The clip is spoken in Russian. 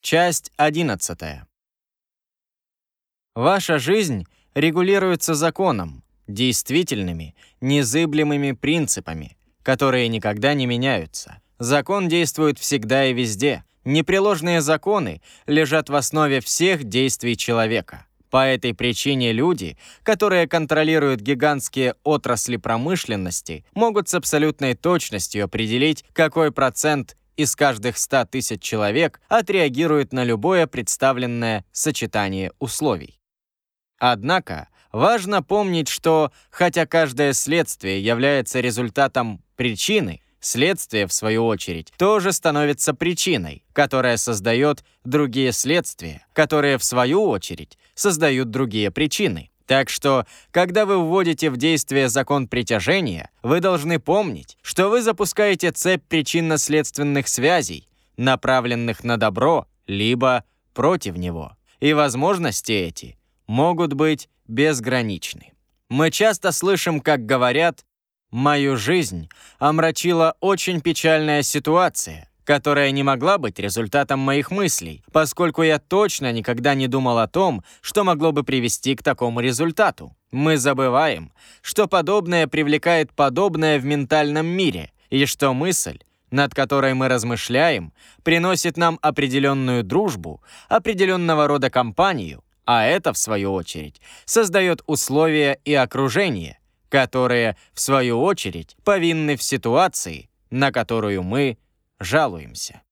Часть 11. Ваша жизнь регулируется законом, действительными, незыблемыми принципами, которые никогда не меняются. Закон действует всегда и везде. Непреложные законы лежат в основе всех действий человека. По этой причине люди, которые контролируют гигантские отрасли промышленности, могут с абсолютной точностью определить, какой процент из каждых 100 тысяч человек отреагирует на любое представленное сочетание условий. Однако, важно помнить, что, хотя каждое следствие является результатом причины, следствие, в свою очередь, тоже становится причиной, которая создает другие следствия, которые, в свою очередь, создают другие причины. Так что, когда вы вводите в действие закон притяжения, вы должны помнить, что вы запускаете цепь причинно-следственных связей, направленных на добро, либо против него. И возможности эти могут быть безграничны. Мы часто слышим, как говорят: «Мою жизнь омрачила очень печальная ситуация, которая не могла быть результатом моих мыслей, поскольку я точно никогда не думал о том, что могло бы привести к такому результату». Мы забываем, что подобное привлекает подобное в ментальном мире, и что мысль, над которой мы размышляем, приносит нам определенную дружбу, определенного рода компанию, а это, в свою очередь, создает условия и окружение, которые, в свою очередь, повинны в ситуации, на которую мы жалуемся.